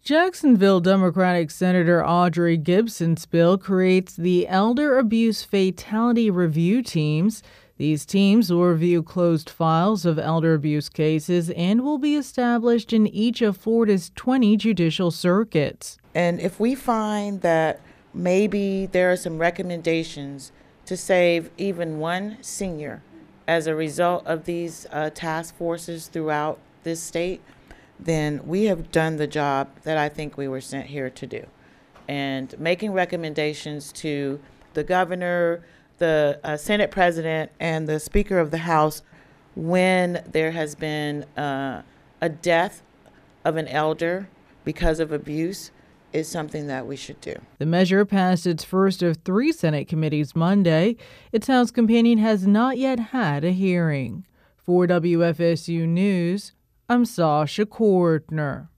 Jacksonville Democratic Senator Audrey Gibson's bill creates the Elder Abuse Fatality Review Teams. These teams will review closed files of elder abuse cases and will be established in each of Florida's 20 judicial circuits. And if we find that maybe there are some recommendations to save even one senior as a result of these task forces throughout this state, then we have done the job that I think we were sent here to do. And making recommendations to the governor, the Senate president, and the Speaker of the House when there has been a death of an elder because of abuse is something that we should do. The measure passed its first of 3 Senate committees Monday. Its House companion has not yet had a hearing. For WFSU News, I'm Sasha Cordner.